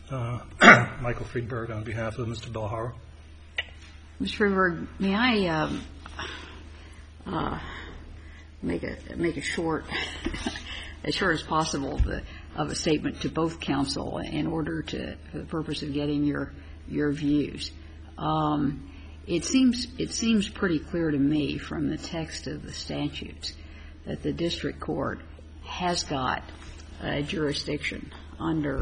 Michael Friedberg on behalf of Mr. Belhara. Mr. Friedberg, may I make a short, as short as possible, of a statement to both counsel in order to, for the purpose of getting your views. It seems pretty clear to me from the text of the statutes that the district court has got jurisdiction under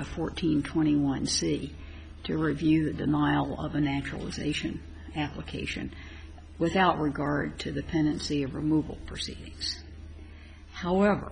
1421C to review the denial of a naturalization application without regard to the pendency of removal proceedings. However,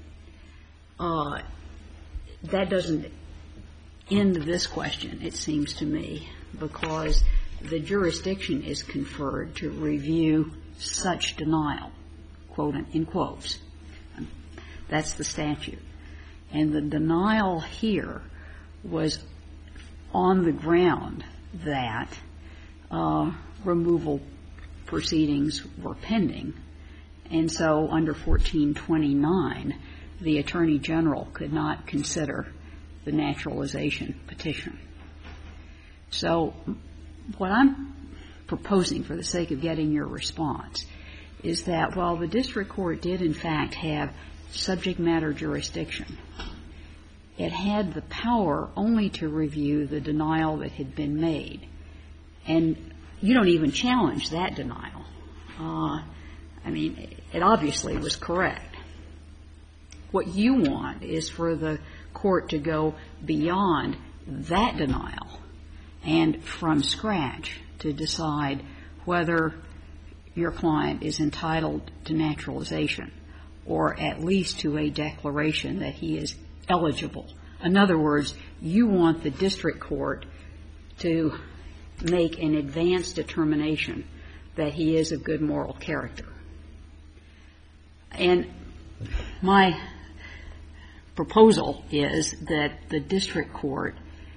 that doesn't end this question, it seems to me, because the jurisdiction is conferred to review such denial, quote, in quotes. That's the statute. And the denial here was on the ground that removal proceedings were pending. And so under 1429, the Attorney General could not consider the naturalization petition. So what I'm proposing, for the sake of getting your response, is that while the district court did in fact have subject matter jurisdiction, it had the power only to review the denial that had been made. And you don't even challenge that denial. I mean, it obviously was correct. What you want is for the court to go beyond that denial and from scratch to decide whether your client is entitled to naturalization or at least to a declaration that he is eligible. In other words, you want the district court to make an advanced determination that he is of good moral character. And my proposal is that the district court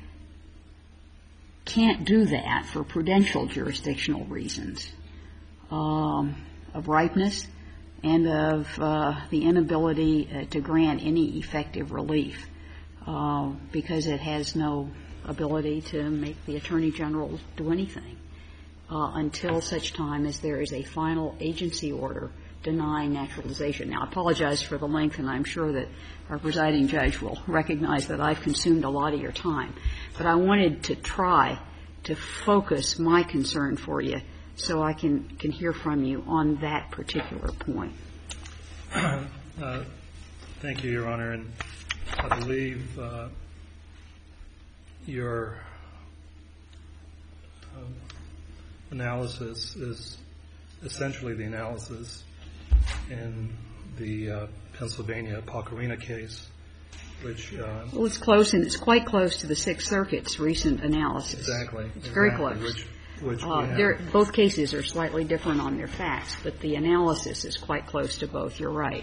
can't do that for prudential jurisdictional reasons of ripeness and of the inability to grant any effective relief because it has no ability to make the Attorney General do anything until such time as there is a final agency order denying naturalization. Now, I apologize for the length, and I'm sure that our presiding judge will recognize that I've consumed a lot of your time. But I wanted to try to focus my concern for you so I can hear from you on that particular point. Thank you, Your Honor. And I believe your analysis is essentially the analysis in the Pennsylvania Pacarina case, which well, it's close, and it's quite close to the Sixth Circuit's recent analysis. Exactly. It's very close. Which both cases are slightly different on their facts, but the analysis is quite close to both. You're right.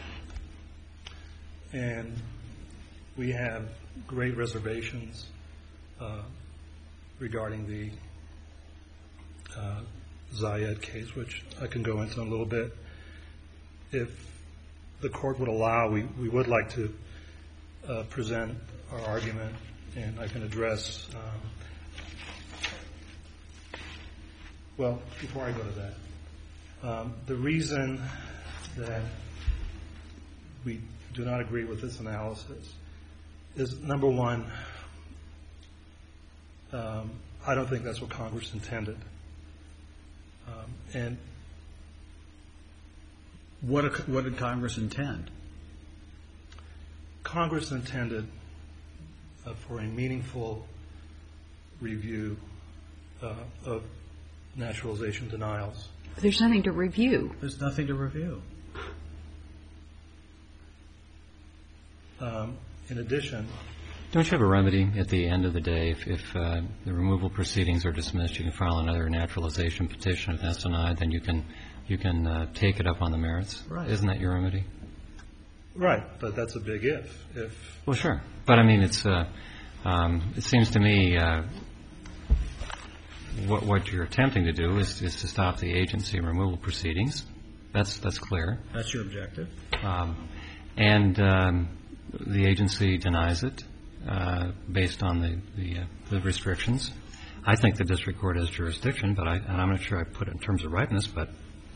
And we have great reservations regarding the Zayed case, which I can go into in a little bit. If the court would allow, we would like to present our argument, and I can address well, before I go to that, the reason that we do not agree with this analysis is, number one, I don't think that's what Congress intended. And what did Congress intend? Congress intended for a meaningful review of naturalization denials. There's nothing to review. There's nothing to review. In addition, don't you have a remedy at the end of the day if the removal proceedings are dismissed? You can file another naturalization petition. If that's denied, then you can take it up on the merits. Right. Isn't that your remedy? Right, but that's a big if. Well, sure, but I mean, it's it seems to me what you're attempting to do is to stop the agency removal proceedings. That's clear. That's your objective. And the agency denies it, based on the restrictions. I think the district court has jurisdiction, but and I'm not sure I put it in terms of ripeness, but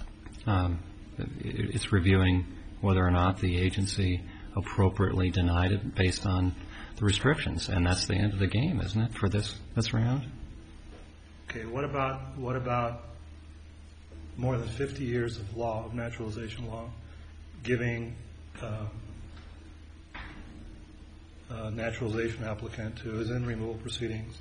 it's reviewing whether or not the agency appropriately denied it based on the restrictions, and that's the end of the game, isn't it, for this round? Okay, what about more than 50 years of law, of naturalization law, giving a naturalization applicant who is in removal proceedings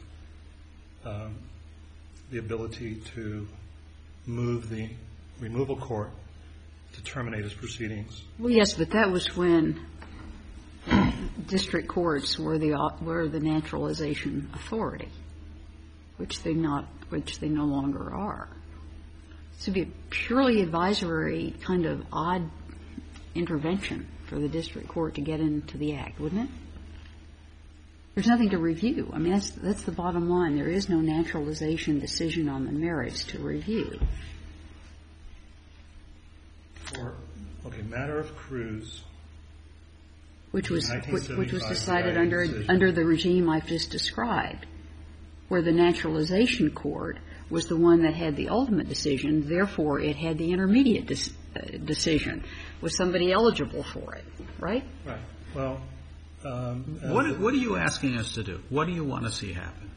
the ability to move the removal court to terminate his proceedings? Well, yes, but that was when district courts were the naturalization authority, which they no longer are. This would be a purely advisory kind of odd intervention for the district court to get into the act, wouldn't it? There's nothing to review. I mean, that's the bottom line. There is no naturalization decision on the merits to review. Matter of Cruz, which was decided under the regime I've just described, where the naturalization court was the one that had the ultimate decision. Therefore, it had the intermediate decision. Was somebody eligible for it? Right? Right. Well, what are you asking us to do? What do you want to see happen?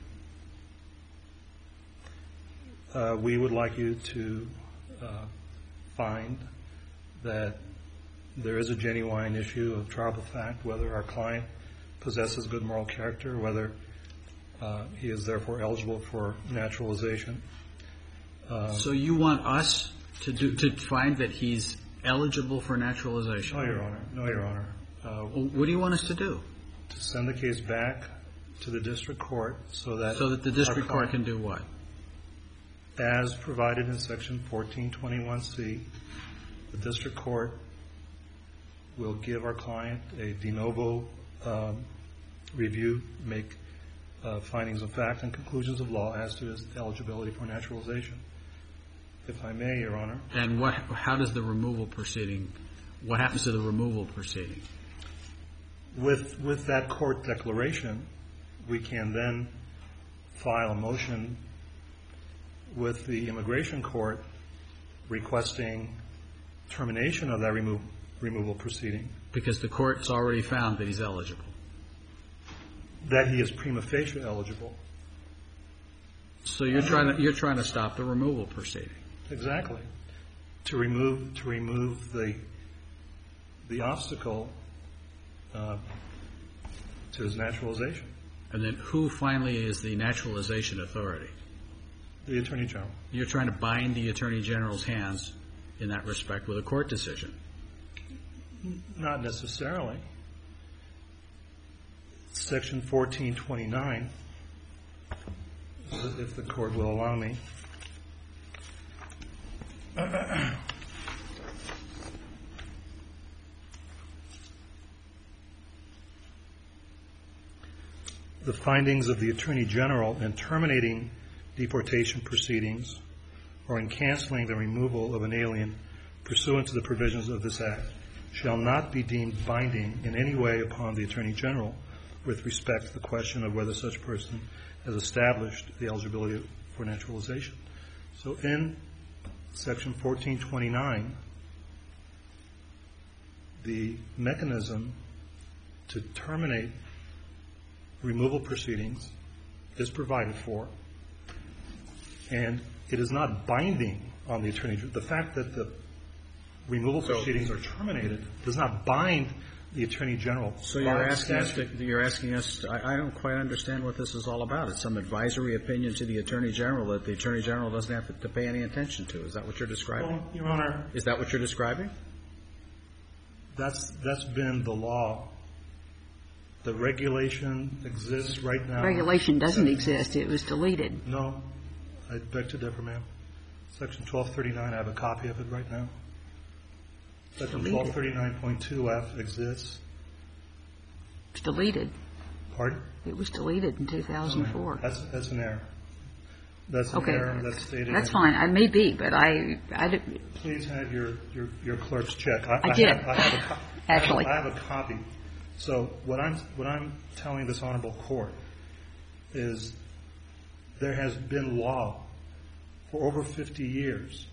We would like you to find that there is a genuine issue of triable fact, whether our client possesses good moral character, whether he is therefore eligible for naturalization. So you want us to find that he's eligible for naturalization? No, Your Honor. No, Your Honor. What do you want us to do? To send the case back to the district court so that the district court can do what? As provided in Section 1421C, the district court will give our client a de novo review, make findings of fact and conclusions of law as to his eligibility for naturalization. If I may, Your Honor. And how does the removal proceeding, what happens to the removal proceeding? With that court declaration, we can then file a motion with the immigration court requesting termination of that removal proceeding. Because the court's already found that he's eligible. That he is prima facie eligible. So you're trying to stop the removal proceeding. Exactly. To remove the obstacle to his naturalization. And then who finally is the naturalization authority? The Attorney General. You're trying to bind the Attorney General's hands in that respect with a court decision. Not necessarily. Section 1429, if the court will allow me. The findings of the Attorney General in terminating deportation proceedings or in canceling the removal of an alien pursuant to the provisions of this Act shall not be deemed binding in any way upon the Attorney General with respect to the question of whether such person has established the eligibility for naturalization. So in Section 1429, the mechanism to terminate removal proceedings is provided for, and it is not binding on the Attorney General. The fact that the removal proceedings are terminated does not bind the Attorney General. So you're asking us, I don't quite understand what this is all about. It's some advisory opinion to the Attorney General that the Attorney General doesn't have to pay any attention to. Is that what you're describing? Well, Your Honor. Is that what you're describing? That's been the law. The regulation exists right now. Regulation doesn't exist. It was deleted. No. I beg to differ, ma'am. Section 1239, I have a copy of it right now. Section 1239.2F exists. It's deleted. Pardon? It was deleted in 2004. That's an error. That's an error that's stated. That's fine. I may be, but I Please have your clerk's check. I did. Actually. I have a copy So what I'm telling this honorable court is there has been law for over 50 years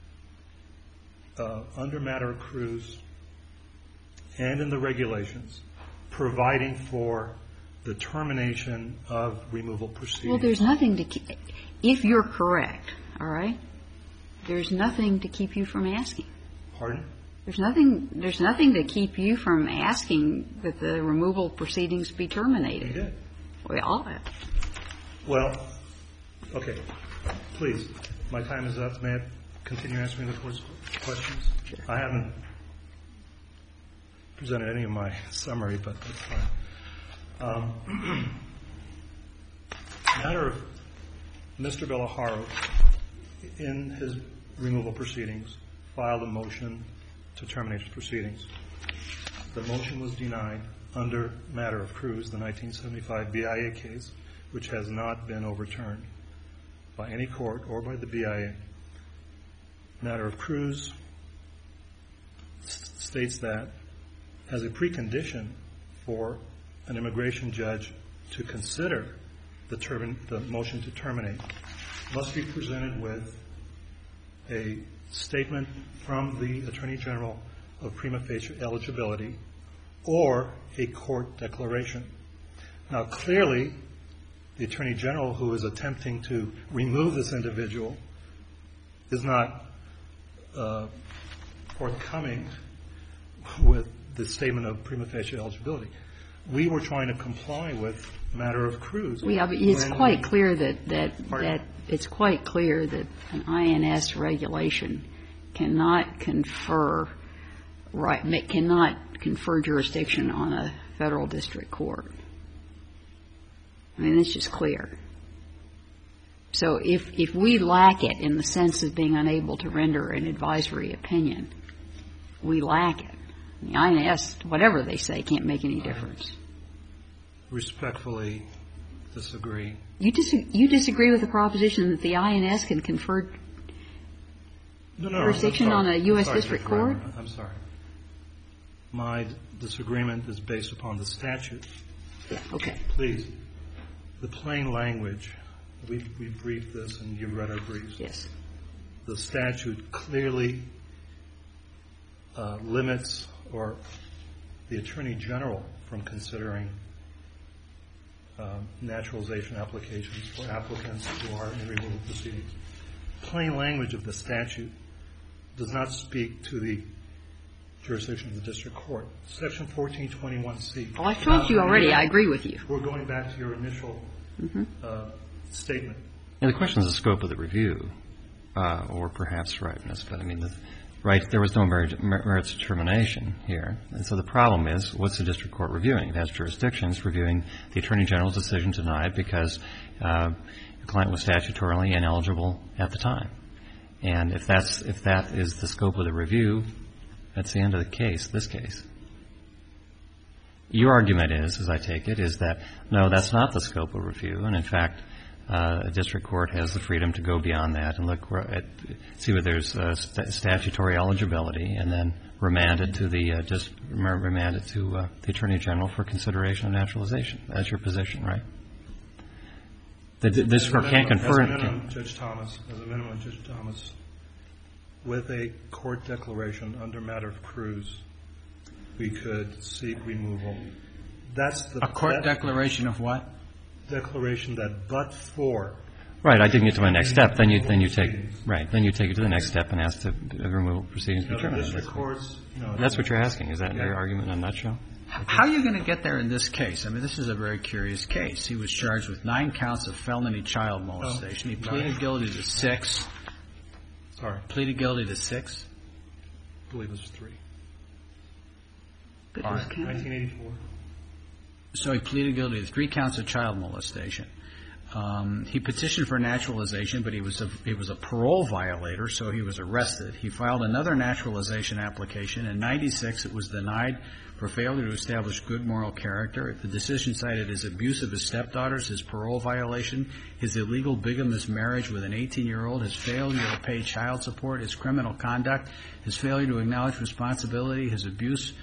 under matter of Cruz and in the regulations providing for the termination of removal proceedings. Well, there's nothing to keep, if you're correct, all right, there's nothing to keep you from asking. Pardon? There's nothing to keep you from asking that the removal proceedings be terminated. We did. We all have. Well, okay. Please, my time is up. May I continue answering the court's questions? Sure. I haven't presented any of my summary, but that's fine. Matter of Mr. Bellaharo, in his removal proceedings, filed a motion to terminate his proceedings. The motion was denied under matter of Cruz, the 1975 BIA case, which has not been overturned by any court or by the BIA. Matter of Cruz states that as a precondition for an immigration judge to consider the motion to terminate must be presented with a statement from the Attorney General of prima facie eligibility or a court declaration. Now, clearly, the Attorney General who is attempting to remove this individual is not forthcoming with the statement of prima facie eligibility. We were trying to comply with matter of Cruz. Yeah, but it's quite clear that it's quite clear that an INS regulation cannot confer jurisdiction on a federal district court. I mean, it's just clear. So if we lack it in the sense of being unable to render an advisory opinion, we lack it. The INS, whatever they say, can't make any difference. Respectfully disagree. You disagree with the proposition that the INS can confer jurisdiction on a U.S. district court? I'm sorry. My disagreement is based upon the statute. Yeah, okay. Please, the plain language, we briefed this and you've read our briefs. Yes. The statute clearly limits or the Attorney General from considering naturalization applications for applicants who are in removal proceedings. Plain language of the statute does not speak to the jurisdiction of the district court. Section 1421C. Well, I've told you already. I agree with you. We're going back to your initial statement. And the question is the scope of the review, or perhaps rightness. But I mean, there was no merits determination here. And so the problem is, what's the district court reviewing? It has jurisdictions reviewing the Attorney General's decision to deny it because the client was statutorily ineligible at the time. And if that is the scope of the review, that's the end of the case, this case. Your argument is, as I take it, is that, no, that's not the scope of review. And in fact, a district court has the freedom to go beyond that and look at, see whether there's statutory eligibility and then remand it to the Attorney General for consideration of naturalization. That's your position, right? The district court can't confer. As a minimum, Judge Thomas, with a court declaration under matter of Cruz, we could seek removal. A court declaration of what? Declaration that but for. Right. I didn't get to my next step. Then you take it to the next step and ask the removal proceedings to be terminated. That's what you're asking. Is that your argument in a nutshell? How are you going to get there in this case? I mean, this is a very curious case. He was charged with 9 counts of felony child molestation. He pleaded guilty to 6. Sorry. Pleaded guilty to 6? I believe it was 3. But it was 1984. So he pleaded guilty to 3 counts of child molestation. He petitioned for naturalization, but he was a parole violator, so he was arrested. He filed another naturalization application. In 96, it was denied for failure to establish good moral character. The decision cited his abuse of his stepdaughters, his parole violation, his illegal bigamous marriage with an 18-year-old, his failure to pay child support, his criminal conduct, his failure to acknowledge responsibility, his abuse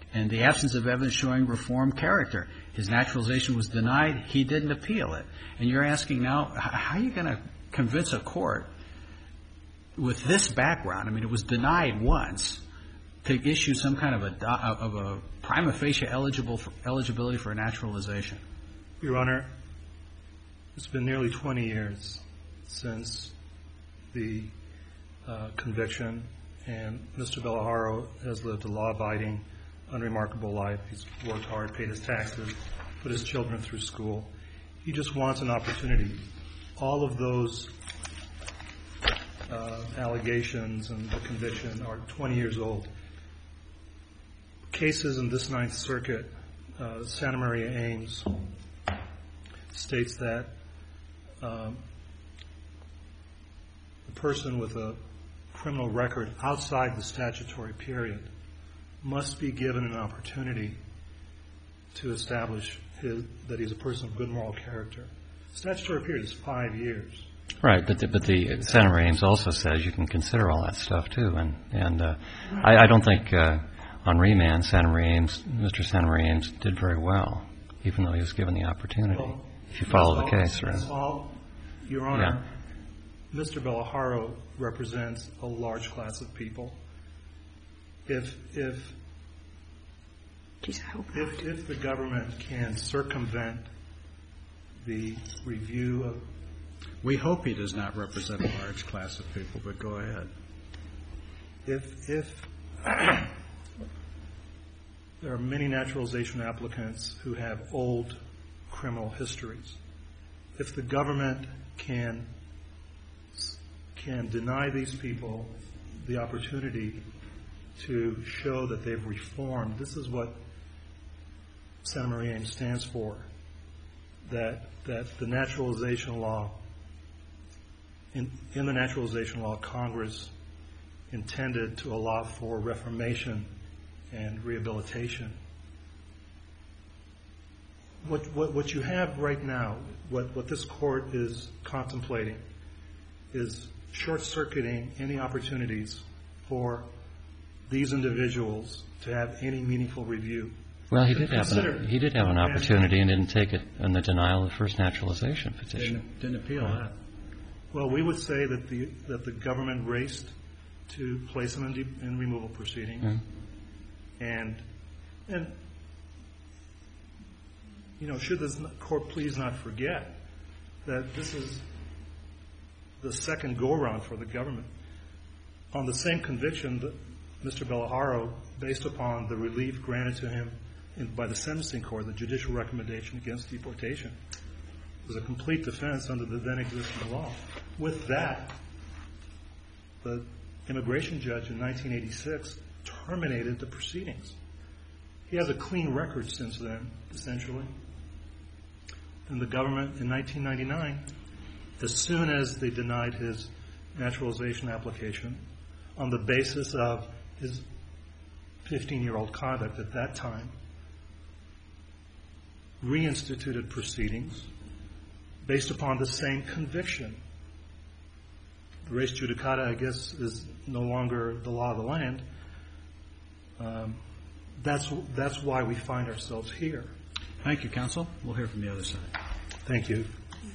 and the absence of evidence showing reformed character. His naturalization was denied. He didn't appeal it. And you're asking now, how are you going to convince a court with this background? I mean, it was denied once, to issue some kind of a prima facie eligibility for a naturalization. Your Honor, it's been nearly 20 years since the conviction, and Mr. Bellaharo has lived a law-abiding, unremarkable life. He's worked hard, paid his taxes, put his children through school. He just wants an opportunity. All of those allegations and the conviction are 20 years old. Cases in this Ninth Circuit, Santa Maria Ames states that a person with a criminal record outside the statutory period must be given an opportunity to establish that he's a person of good moral character. Statutory period is 5 years. Right, but the Santa Maria Ames also says you can consider all that stuff too, and I don't think on remand Mr. Santa Maria Ames did very well, even though he was given the opportunity. Well, if you follow the case, right? That's all, Your Honor. Yeah. Mr. Bellaharo represents a large class of people. If the government can circumvent the review of... We hope he does not represent a large class of people, but go ahead. If there are many naturalization applicants who have old criminal histories, if the government can deny these people the opportunity to show that they've reformed, this is what Santa Maria Ames stands for, that the naturalization law, in the naturalization law, Congress intended to allow for reformation and rehabilitation. What you have right now, what this court is contemplating, is short-circuiting any opportunities for these individuals to have any meaningful review. Well, he did have an opportunity and didn't take it in the denial of the first naturalization petition. Didn't appeal that. Well, we would say that the government raced to place him in removal proceedings, and should this court please not forget that this is the second go-around for the government on the same conviction that Mr. Bellaharo, based upon the relief granted to him by the sentencing court, the judicial recommendation against deportation, was a complete defense under the then existing law. With that, the immigration judge in 1986 terminated the proceedings. He has a clean record since then, essentially. And the government in 1999, as soon as they denied his naturalization application on the basis of his 15-year-old conduct at that time, reinstituted proceedings based upon the same conviction. Res judicata, I guess, is no longer the law of the land. That's why we find ourselves here. Thank you, counsel. We'll hear from the other side. Thank you.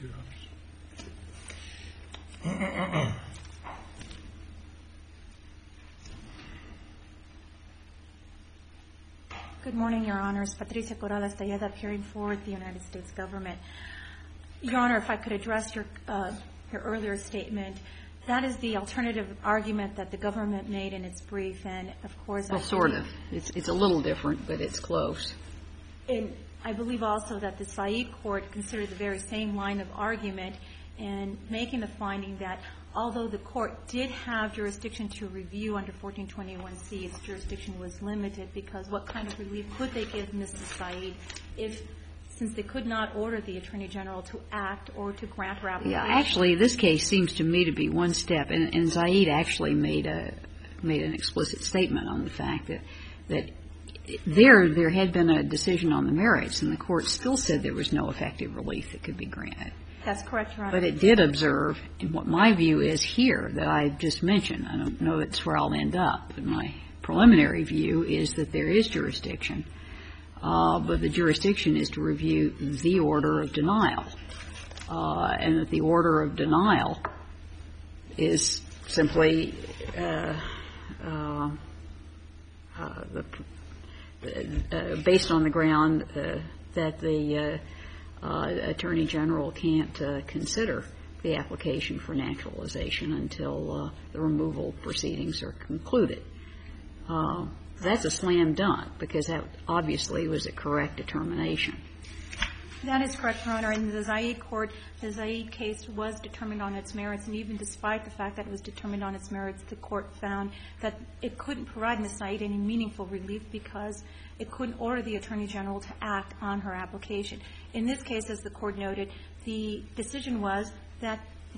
Good morning, Your Honors. Patricia Corrales Telleda, appearing for the United States government. Your Honor, if I could address your earlier statement, that is the alternative argument that the government made in its brief, and of course, well, sort of. It's a little different, but it's close. And I believe also that the Said court considered the very same line of argument in making the finding that although the court did have jurisdiction to review under 1421C, its jurisdiction was limited because what kind of relief could they give Mr. Said since they could not order the Attorney General to act or to grant her application? Yeah, actually, this case seems to me to be one step, and Said actually made an explicit statement on the fact that there had been a decision on the merits, and the court still said there was no effective relief that could be granted. That's correct, Your Honor. But it did observe, and what my view is here that I just mentioned, I don't know if it's where I'll end up, but my preliminary view is that there is jurisdiction, but the jurisdiction is to review the order of denial, and that the order of denial is simply based on the ground that the Attorney General can't consider the application for naturalization until the removal proceedings are concluded. That's a slam dunk, because that obviously was a correct determination. That is correct, Your Honor. In the Zaid court, the Zaid case was determined on its merits, and even despite the fact that it was determined on its merits, the court found that it couldn't provide Ms. Zaid any meaningful relief because it couldn't order the Attorney General to act on her application. In this case, as the court noted, the decision was that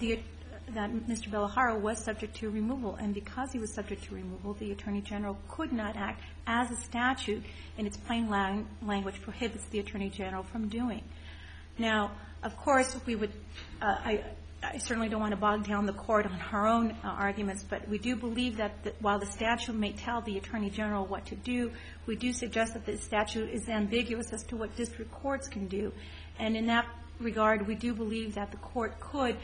Mr. Bellahara was subject to removal, and because he was subject to removal, the Attorney General could not act as a statute in its plain language prohibits the Attorney General from doing. Now, of course, we would I certainly don't want to bog down the court on her own arguments, but we do believe that while the statute may tell the Attorney General what to do, we do suggest that the statute is ambiguous as to what district courts can do. And in that regard, we do believe that the court could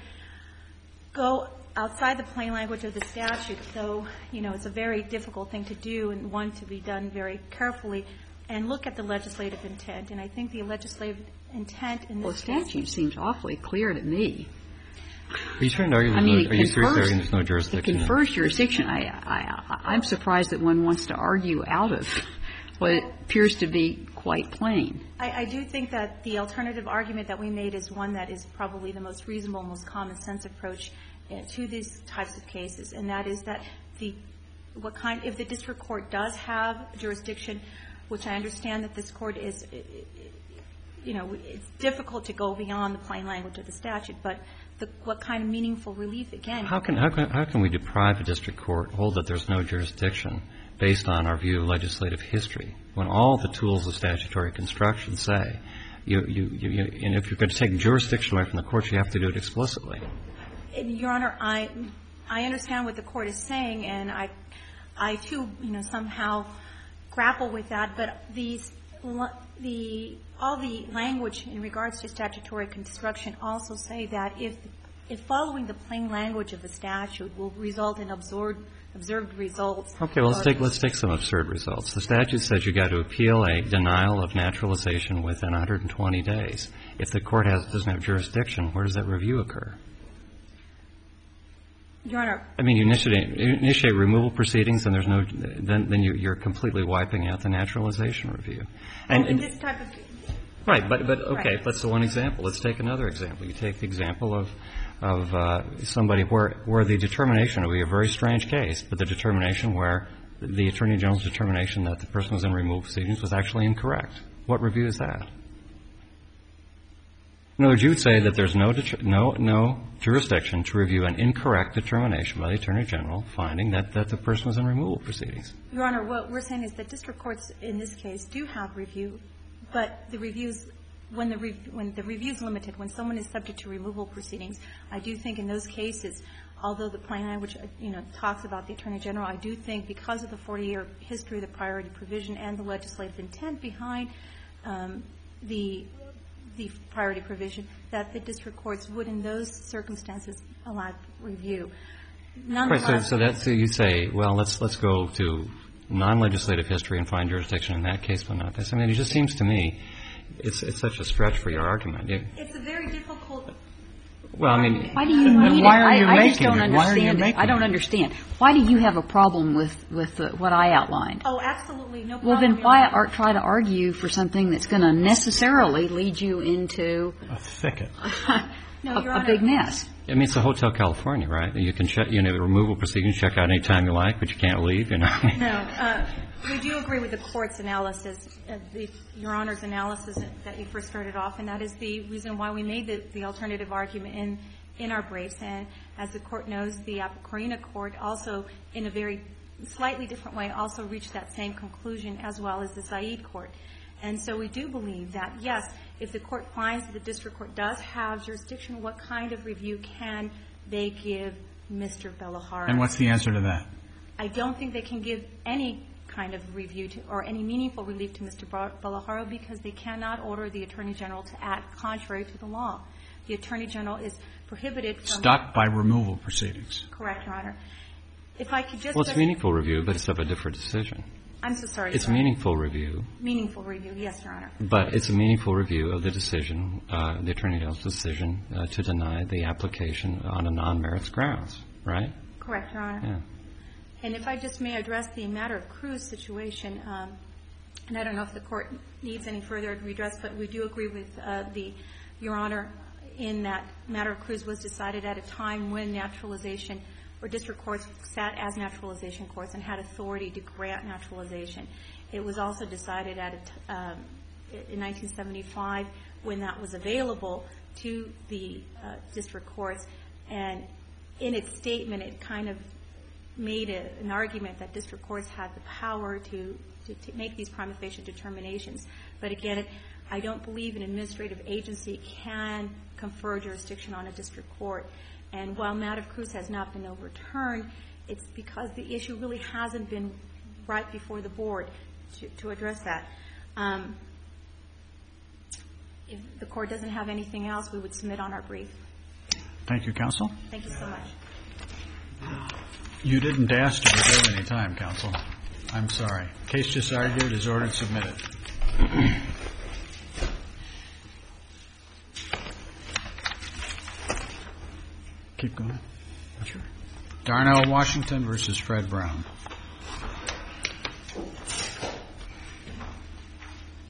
go outside the plain language of the statute, though, you know, it's a very difficult thing to do and one to be done very carefully, and look at the legislative intent. And I think the legislative intent in this case — Well, the statute seems awfully clear to me. Are you trying to argue there's no jurisdiction? It confers jurisdiction. I'm surprised that one wants to argue out of what appears to be quite plain. I do think that the alternative argument that we made is one that is probably the most reasonable, most common sense approach to these types of cases, and that is that if the district court does have jurisdiction, which I understand that this court is, you know, it's difficult to go beyond the plain language of the statute, but what kind of meaningful relief, again — How can we deprive a district court, hold that there's no jurisdiction based on our view of legislative history, when all the tools of statutory construction say and if you're going to take jurisdiction away from the court, you have to do it explicitly? Your Honor, I understand what the court is saying, and I too, you know, somehow grapple with that, but all the language in regards to statutory construction also say that if following the plain language of the statute will result in observed results. Okay, well, let's take some absurd results. The statute says you've got to appeal a denial of naturalization within 120 days. If the court doesn't have jurisdiction, where does that review occur? Your Honor. I mean, you initiate removal proceedings, and there's no — then you're completely wiping out the naturalization review. And in this type of — Right, but okay, right. That's the one example. Let's take another example. You take the example of somebody where the determination would be a very strange case, but the determination where the Attorney General's determination that the person was in removal proceedings was actually incorrect. What review is that? In other words, you would say that there's no jurisdiction to review an incorrect determination by the Attorney General finding that the person was in removal proceedings. Your Honor, what we're saying is that district courts in this case do have review, but the reviews — when the review is limited, when someone is subject to removal proceedings, I do think in those cases, although the plain language, you know, talks about the Attorney General, I do think because of the 40-year history of the priority provision and the legislative intent behind the priority provision, that the district courts would in those circumstances allow review. Right, so you say, well, let's go to non-legislative history and find jurisdiction in that case, but not this. I mean, it just seems to me it's such a stretch for your argument. It's a very difficult — Well, I mean — Why do you need it? Why are you I just making don't it? Why are you understand it. making I don't it? understand. Why do you have a problem with what I outlined? Oh, absolutely. No problem. Well, then why try to argue for something that's going to necessarily lead you into a thicket? A big mess. I mean, it's a Hotel California, right? You can check, you know, removal proceedings, check out any time you like, but you can't leave, you know. No. We do agree with the Court's analysis, Your Honor's analysis that you first started off, and that is the reason why we made the alternative argument in our briefs. And as the Court knows, the Apocrypha Court also, in a very slightly different way, also reached that same conclusion, as well as the Zaid Court. And so we do believe that, yes, if the Court finds that the district court does have jurisdiction, what kind of review can they give Mr. Bellahara? And what's the answer to that? I don't think they can give any kind of review or any meaningful relief to Mr. Bellaharo because they cannot order the Attorney General to act contrary to the law. The Attorney General is prohibited from... Stopped by removal proceedings. Correct, Your Honor. If I could just... Well, it's meaningful review, but it's of a different decision. I'm so sorry. It's meaningful review. Meaningful review, yes, Your Honor. But it's a meaningful review of the decision, the Attorney General's decision to deny the application on a non-merits grounds, right? Correct, Your Honor. Yeah. And if I just may address the matter of Cruz situation, and I don't know if the Court needs any further redress, but we do agree with Your Honor in that matter of Cruz was decided at a time when naturalization or district courts sat as naturalization courts and had authority to grant naturalization. It was also decided in 1975 when that was available to the district courts. And in its statement, it kind of made an argument that district courts had the power to make these prima facie determinations. But again, I don't believe an administrative agency can confer jurisdiction on a district court. And while matter of Cruz has not been overturned, it's because the issue really hasn't been right before the board to address that. If the Court doesn't have anything else, we would submit on our brief. Thank you, counsel. Thank you so much. You didn't ask to reserve any time, counsel. I'm sorry. Case just argued is ordered submitted. Keep going. Sure. Darnell Washington versus Fred Brown.